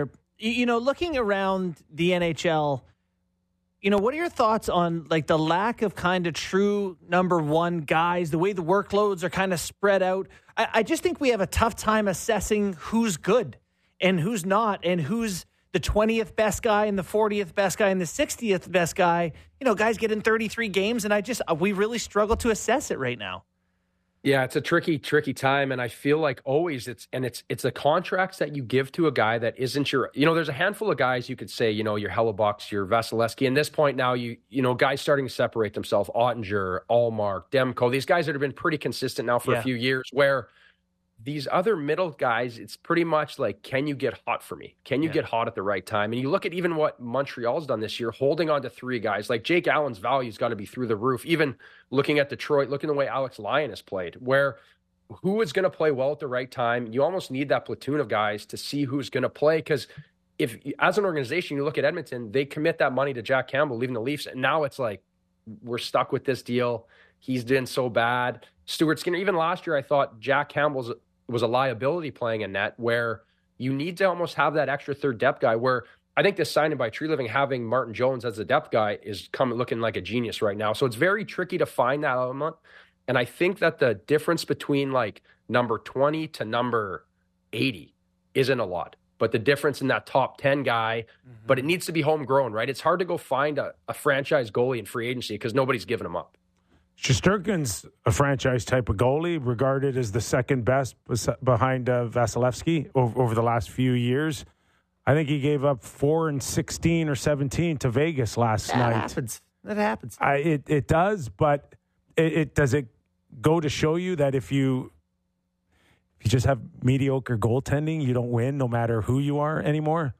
You, you know, looking around the N H L, you know, what are your thoughts on like the lack of kind of true number one guys, the way the workloads are kind of spread out? I, I just think we have a tough time assessing who's good and who's not, and who's the twentieth best guy and the fortieth best guy and the sixtieth best guy. You know, guys get in thirty-three games, and I just, we really struggle to assess it right now. Yeah, it's a tricky, tricky time, and I feel like always it's and it's it's the contracts that you give to a guy that isn't your. You know, there's a handful of guys you could say, you know, your Hellebucks, your Vasilevsky. And this point now, you you know, guys starting to separate themselves. Ottinger, Allmark, Demko, these guys that have been pretty consistent now for Yeah. a few years. Where these other middle guys, it's pretty much like, can you get hot for me? Can you Yeah. get hot at the right time? And you look at even what Montreal's done this year, holding on to three guys. Like Jake Allen's value's got to be through the roof. Even looking at Detroit, looking the way Alex Lyon has played, where who is going to play well at the right time? You almost need that platoon of guys to see who's going to play. Because if, as an organization, you look at Edmonton, they commit that money to Jack Campbell, leaving the Leafs. And now it's like, we're stuck with this deal. He's doing so bad. Stuart Skinner, even last year, I thought Jack Campbell's was a liability playing in net, where you need to almost have that extra third depth guy, where I think this signing by Tree Living, having Martin Jones as a depth guy, is coming looking like a genius right now. So it's very tricky to find that element. And I think that the difference between like number twenty to number eighty isn't a lot, but the difference in that top ten guy, mm-hmm. but it needs to be homegrown, right? It's hard to go find a, a franchise goalie in free agency because nobody's giving him up. Shesterkin's a franchise type of goalie, regarded as the second best behind uh, Vasilevsky over, over the last few years. I think he gave up four and sixteen or seventeen to Vegas last that night. That happens. That happens. I, it it does, but it, it does it go to show you that if you if you just have mediocre goaltending, you don't win, no matter who you are anymore.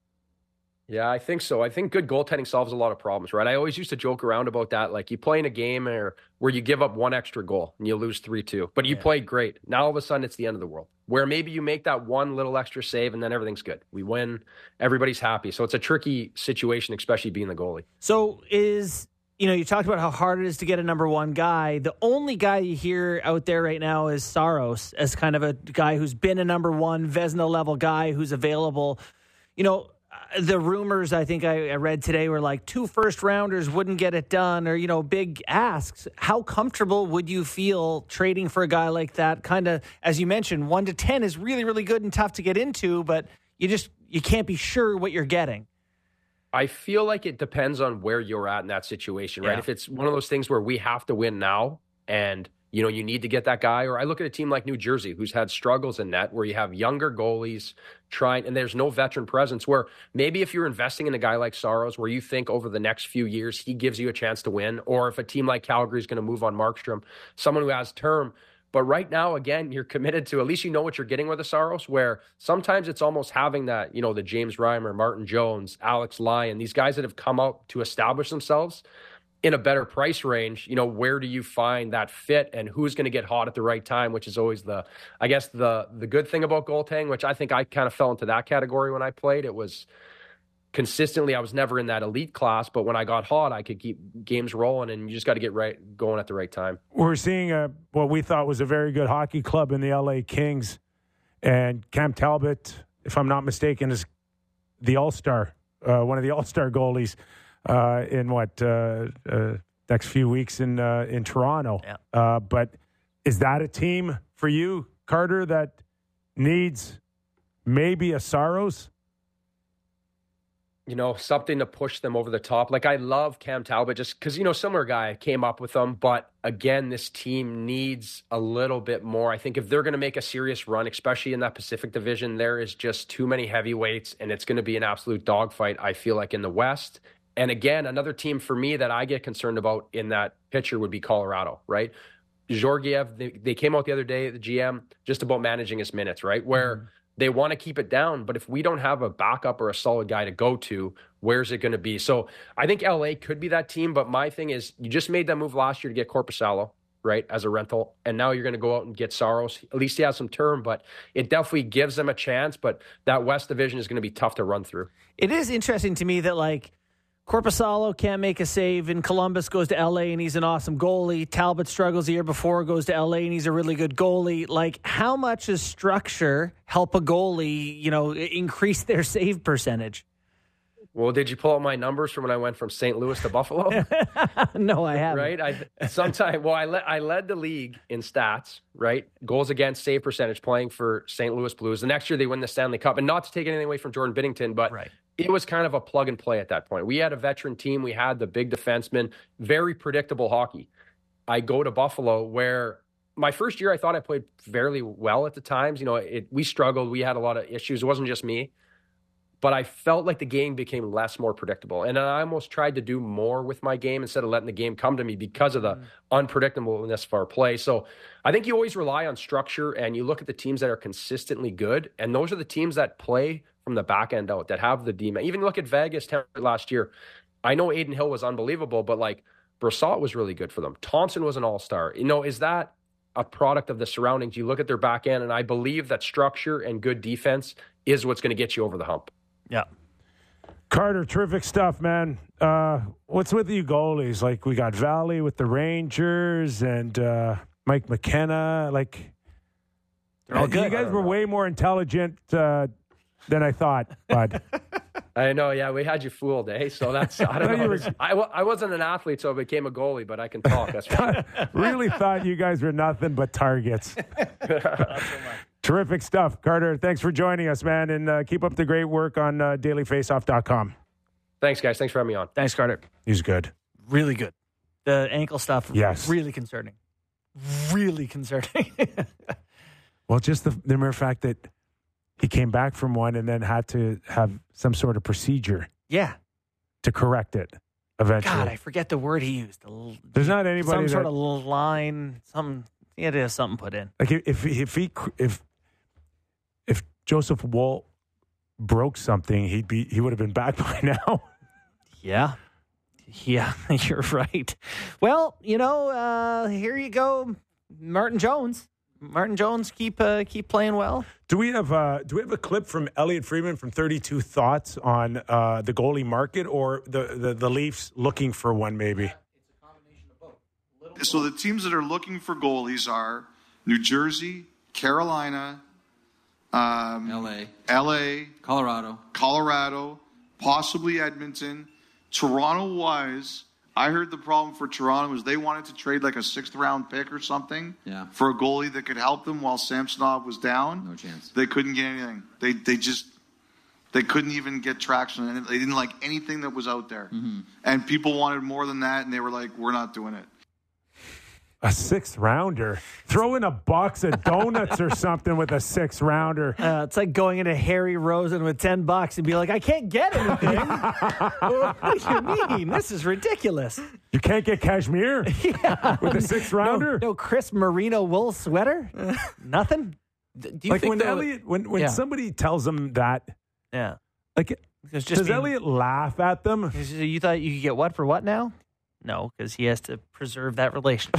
Yeah, I think so. I think good goaltending solves a lot of problems, right? I always used to joke around about that. Like, you play in a game or where you give up one extra goal and you lose three two, but you yeah. played great. Now all of a sudden it's the end of the world, where maybe you make that one little extra save and then everything's good. We win, everybody's happy. So it's a tricky situation, especially being the goalie. So is, you know, you talked about how hard it is to get a number one guy. The only guy you hear out there right now is Saros, as kind of a guy who's been a number one Vezina level guy who's available. You know, the rumors I think I, I read today were like two first rounders wouldn't get it done, or, you know, big asks. How comfortable would you feel trading for a guy like that? Kind of, as you mentioned, one to ten is really, really good and tough to get into, but you just, you can't be sure what you're getting. I feel like it depends on where you're at in that situation, right? Yeah. If it's one of those things where we have to win now and, you know, you need to get that guy, or I look at a team like New Jersey, who's had struggles in net, where you have younger goalies trying, and there's no veteran presence, where maybe if you're investing in a guy like Saros, where you think over the next few years, he gives you a chance to win, or if a team like Calgary is going to move on Markstrom, someone who has term. But right now, again, you're committed to, at least you know what you're getting with a Saros, where sometimes it's almost having that, you know, the James Reimer, Martin Jones, Alex Lyon, these guys that have come out to establish themselves in a better price range. You know, where do you find that fit, and who's going to get hot at the right time, which is always the, I guess, the the good thing about goaltending, which I think I kind of fell into that category when I played. It was consistently, I was never in that elite class, but when I got hot, I could keep games rolling, and you just got to get right going at the right time. We're seeing a, what we thought was a very good hockey club in the L A Kings, and Cam Talbot, if I'm not mistaken, is the All-Star, uh, one of the All-Star goalies uh, in what, uh, uh, next few weeks in uh, in Toronto. Yeah. Uh, but is that a team for you, Carter, that needs maybe a Saros? You know, something to push them over the top. Like, I love Cam Talbot just because, you know, similar guy came up with them. But again, this team needs a little bit more. I think if they're going to make a serious run, especially in that Pacific Division, there is just too many heavyweights, and it's going to be an absolute dogfight, I feel like, in the West. And again, another team for me that I get concerned about in that picture would be Colorado, right? Georgiev, they, they came out the other day, the G M, just about managing his minutes, right? Where mm-hmm. they want to keep it down, but if we don't have a backup or a solid guy to go to, where's it going to be? So I think L A could be that team, but my thing is, you just made that move last year to get Korpisalo, right, as a rental, and now you're going to go out and get Saros. At least he has some term, but it definitely gives them a chance, but that West Division is going to be tough to run through. It is interesting to me that, like, Korpisalo can't make a save in Columbus, goes to L A, and he's an awesome goalie. Talbot struggles the year before, goes to L A, and he's a really good goalie. Like, how much does structure help a goalie, you know, increase their save percentage? Well, did you pull out my numbers from when I went from Saint Louis to Buffalo? No, I haven't. Right? I sometime. Well, I led I led the league in stats. Right, goals against, save percentage, playing for Saint Louis Blues. The next year they win the Stanley Cup, and not to take anything away from Jordan Binnington, but right. It was kind of a plug and play at that point. We had a veteran team. We had the big defenseman. Very predictable hockey. I go to Buffalo, where my first year I thought I played fairly well at the times. You know, it, we struggled. We had a lot of issues. It wasn't just me. But I felt like the game became less, more predictable. And I almost tried to do more with my game instead of letting the game come to me because of the mm. unpredictableness of our play. So I think you always rely on structure, and you look at the teams that are consistently good. And those are the teams that play from the back end out, that have the D-man. Even look at Vegas last year. I know Aiden Hill was unbelievable, but like Brissot was really good for them. Thompson was an all-star. You know, is that a product of the surroundings? You look at their back end, and I believe that structure and good defense is what's going to get you over the hump. Yeah. Carter, terrific stuff, man. Uh, what's with you goalies? Like, we got Valley with the Rangers and uh, Mike McKenna. Like, they're all good. You guys were way more intelligent uh, than I thought, bud. I know, yeah, we had you fooled, eh? So that's, I don't know. I, I wasn't an athlete, so I became a goalie, but I can talk. That's right. Really thought you guys were nothing but targets. Not so much. Terrific stuff. Carter, thanks for joining us, man, and uh, keep up the great work on uh, daily face off dot com. Thanks, guys. Thanks for having me on. Thanks, Carter. He's good. Really good. The ankle stuff, yes. Really concerning. Really concerning. Well, just the, the mere fact that he came back from one and then had to have some sort of procedure. Yeah. To correct it eventually. God, I forget the word he used. There's not anybody Some that, sort of line, some, yeah, there's something put in. Like if, if he, if, if Joseph Woll broke something, he'd be, he would have been back by now. Yeah. Yeah, you're right. Well, you know, uh, here you go. Martin Jones. Martin Jones, keep uh, keep playing well. Do we have uh, do we have a clip from Elliot Friedman from thirty-two Thoughts on uh, the goalie market, or the, the, the Leafs looking for one maybe? So the teams that are looking for goalies are New Jersey, Carolina, um, L A, L A, Colorado, Colorado, possibly Edmonton. Toronto-wise, I heard the problem for Toronto was they wanted to trade like a sixth-round pick or something yeah. for a goalie that could help them while Samsonov was down. No chance. They couldn't get anything. They they just they couldn't even get traction. And they didn't like anything that was out there. Mm-hmm. And people wanted more than that, and they were like, "We're not doing it." A sixth rounder. Throw in a box of donuts or something with a sixth rounder. Uh, it's like going into Harry Rosen with ten bucks and be like, I can't get anything. What do you mean? This is ridiculous. You can't get cashmere yeah. with a sixth rounder? No, no Chris Merino wool sweater? Nothing? Do you like think when Elliot, when, when yeah. somebody tells him that, yeah, like, does being, Elliot laugh at them? You thought you could get what for what now? No, because he has to preserve that relationship.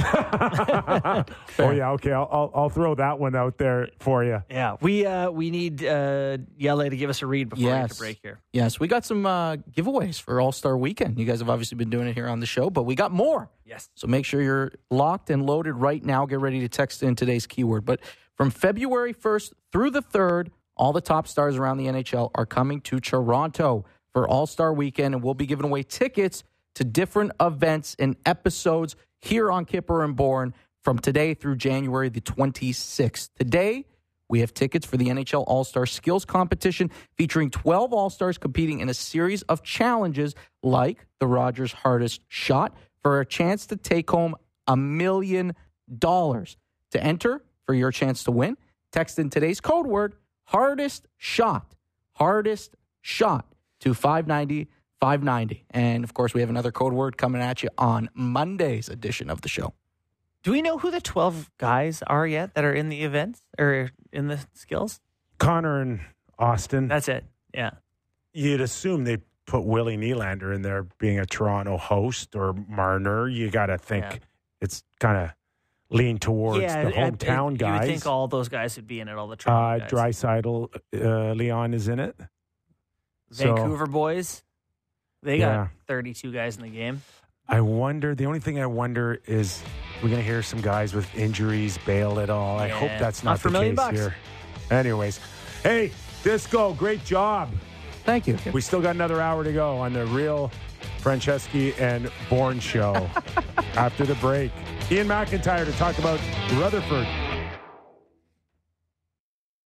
Oh yeah, okay. I'll, I'll I'll throw that one out there for you. Yeah, we uh, we need uh, Yele to give us a read before yes. we get a break here. Yes, we got some uh, giveaways for All Star Weekend. You guys have obviously been doing it here on the show, but we got more. Yes. So make sure you're locked and loaded right now. Get ready to text in today's keyword. But from February first through the third, all the top stars around the N H L are coming to Toronto for All Star Weekend, and we'll be giving away tickets to different events and episodes here on Kipper and Bourne from today through January the twenty-sixth. Today, we have tickets for the N H L All-Star Skills Competition featuring twelve All-Stars competing in a series of challenges like the Rogers Hardest Shot for a chance to take home a million dollars. To enter for your chance to win, text in today's code word, Hardest Shot, Hardest Shot to five ninety five ninety. And, of course, we have another code word coming at you on Monday's edition of the show. Do we know who the twelve guys are yet that are in the events or in the skills? Connor and Austin. That's it. Yeah. You'd assume they put Willie Nylander in there being a Toronto host or Marner. You got to think yeah. it's kind of lean towards yeah, the hometown it, it, guys. You would think all those guys would be in it, all the Toronto uh, guys. Draisaitl, uh, Leon is in it. Vancouver so, boys. They got Yeah. thirty-two guys in the game. I wonder, the only thing I wonder is we're going to hear some guys with injuries bail it all. I Yeah. hope that's Not not, for a the million case bucks. here. Anyways, hey, Disco, great job. Thank you. We still got another hour to go on the Real Franceschi and Bourne show. After the break, Ian McIntyre to talk about Rutherford.